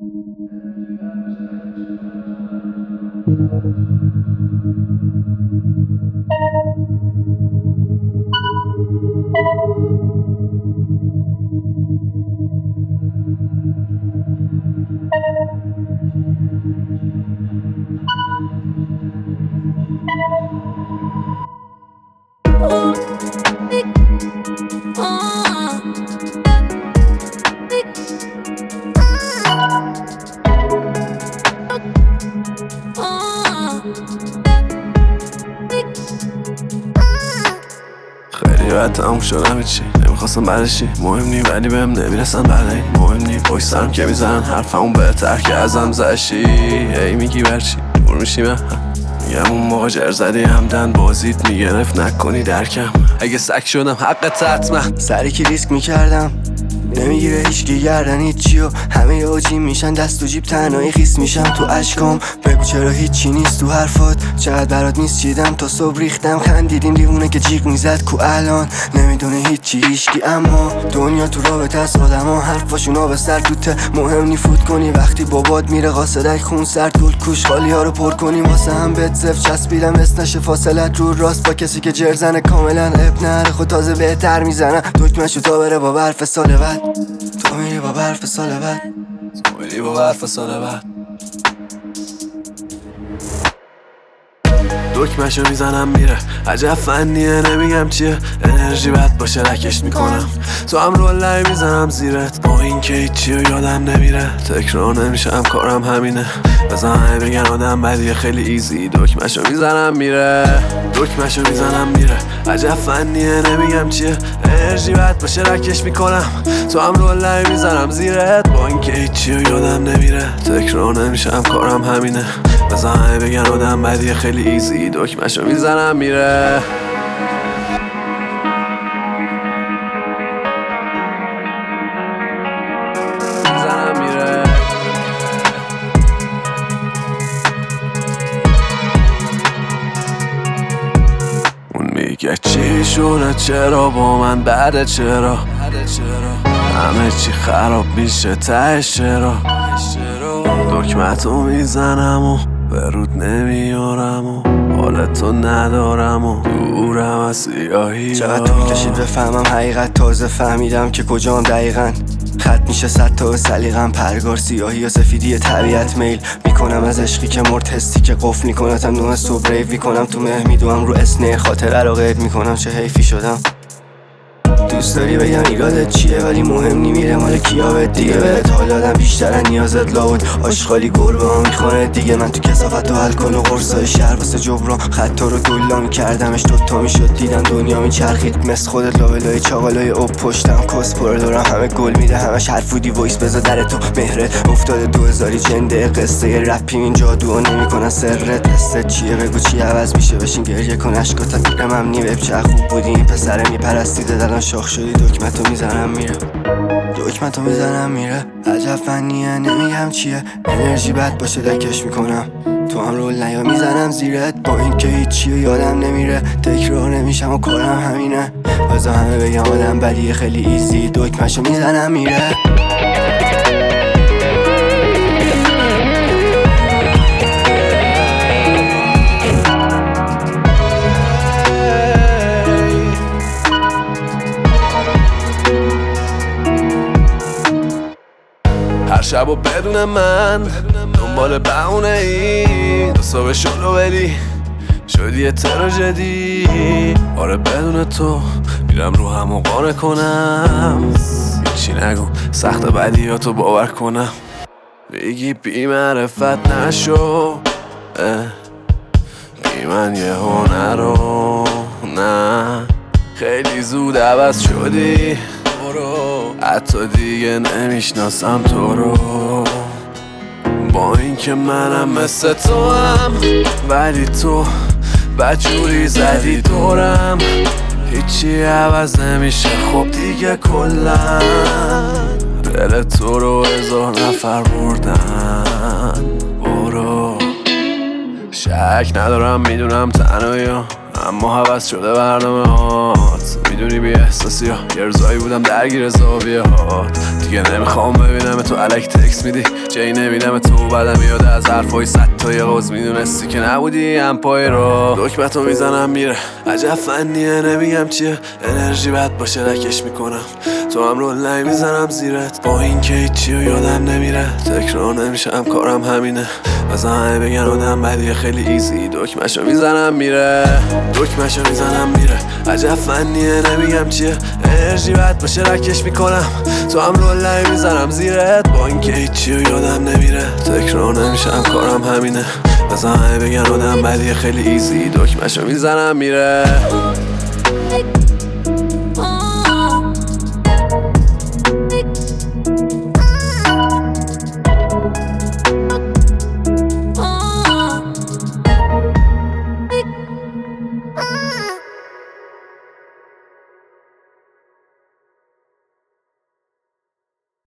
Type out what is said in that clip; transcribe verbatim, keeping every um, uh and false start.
خیلی باید تموم شدم هیچی نمیخواستم بعدشی مهم نی ولی بهم نمیرسن بعدی مهم نی پشت سرم که میزنن حرفمون بهتر که ازم زشی هی میگی برچی دور میشی من میگم اون موقع جر زدی همدن بازیت میگرفت نکنی درکم اگه سک شدم حقت حتما سری که ریسک میکردم نمیگیره هیچکی گردن هیچی و همه اوجی میشن دست و جیب تنهایی خیس میشم تو اشکام بگو چرا هیچی نیست تو حرفات چقدر برات نیست چیدم تا صبح ریختم خندیدیم دیوونه که جیغ میزد کو الان نمیدونه هیچی هیچکی اما دنیا تو رابطه است آدما حرفاشون آب سر توته مهم نی فوت کنی وقتی بابات میره قاصدک خون سرد گل کوش خالی ها رو پر کنی واسه هم بهت صفر چسبیدم اسنش فاصلت رو راست با کسی که جرزنه کاملا اب نره خود تازه بهتر میزنه دکمه‌شو تا بره با برف سال بعد تو میری با برف سال بعد تو میری با برف سال بعد دکمه‌شو میزنم میره عجب فنیه نمیگم چیه انرژی بد باشه رکش میکنم تو هم رول میزنم زیرت با این که هیچی و یادم نمیره تکرار نمیشم کارم همینه بزن همه بگن آدم بدیه خیلی ایزی دکمه‌شو میزنم میره دکمه‌شو میزنم میره عجب فنیه نمیگم چیه انرژی بد باشه رکش میکنم تو هم رول میزنم زیرت با این که هیچی و یادم نمیره تکرار نمیشم کارم همینه بزن همه بگن آدم بدیه خیلی ایزی دکمه‌شو میزنم میره میزنم میره اون میگه چی شده چرا با من بعد چرا همه چی خراب میشه تهش چرا دکمه‌تو میزنم و به رود نمیارم و حالتو ندارم و دورم از سیاهی چقدر طول کشید بفهمم حقیقت تازه فهمیدم که کجام دقیقاً خط میشه صد تا سلیقم پرگار سیاهی یا سفیدی طبیعت میل میکنم از عشقی که مرد حسی که قفل میکنتم نوع صبح ریو میکنم تو مه میدوام رو اسنه خاطره رو قید میکنم چه حیفی شدم دوست داری بگم ایرادت چیه ولی مهم نی میره مال کیابت دیگه بهت حال دادم بیشترن نیازت لابد آشغالی گربه ها میخونه دیگه من تو کسافت و الکل و قرصای شهر واسه جبران خطا رو دولا میکردمش دوتا میشد دیدم دنیا میچرخید مثل خودت لابلای چاقالای اوب پشتم کس پره دارم همه گل میده همش حرفودی وایس بذار در تو مهرت افتاده دو هزاری جنده قصه رپی این جادو نمیکنن سرت قصه چیه بگو چی عوض میشه بشین گریه کن اشکاتا میرم ممنی بب چه خوب بودی این پسره میپرستیده دلان شاخ شدی دکمه‌تو میزنم میره دکمه‌تو میزنم میره عجب فنیه نمیگم چیه انرژی بد باشه دکش میکنم تو هم رول نیا میزنم زیرت با این که هیچی و یادم نمیره تکرار نمیشم و کارم همینه بذار همه بگم آدم بدیه خیلی ایزی دکمه‌شو میزنم میره هر شب و بدون من دنبال بهونه ای دو صبح شلو بدی شدی یه تراژدی آره بدون تو میرم رو همو قانع کنم هیچی نگو سخت بدیاتو باور کنم بگی بی معرفت نشو بی من یه هنر رو نه خیلی زود عوض شدی حتی دیگه نمیشناسم تو رو با اینکه منم مثل تو هم ولی تو بجوری زدی دورم هیچی عوض نمیشه خب دیگه کلا دل تو رو هزار نفر بردن برو شک ندارم میدونم تنهایی اما حوض شده برنامه ها میدونی بی احساسی ها یه روزایی بودم درگیر زاویه ها. دیگه نمیخوام ببینم تو الک تکس میدی جایی نمیدم تو بعدم میاد از حرفای صد تا یه قوز میدونستی که نبودی هم پای رو دکمتو میزنم میره عجب فنیه نمیگم چیه انرژی بد باشه رکش میکنم تو هم رول نمیزنم زیرت با این که هیچی و یادم نمیره تکرار نمیشم کارم همینه از همه بگن آدم بدیه خیلی ایزی دکمشو میزنم میره دکمشو میزنم میره عجب فنیه نمیگم چیه انرژی بد باشه رکش میکنم تو هم رول نمیزنم زیرت با این که هیچی و یادم نمیره تکرار نمیشم کارم همینه از همه بگن آدم بدیه خیلی ایزی دکمشو میزنم میره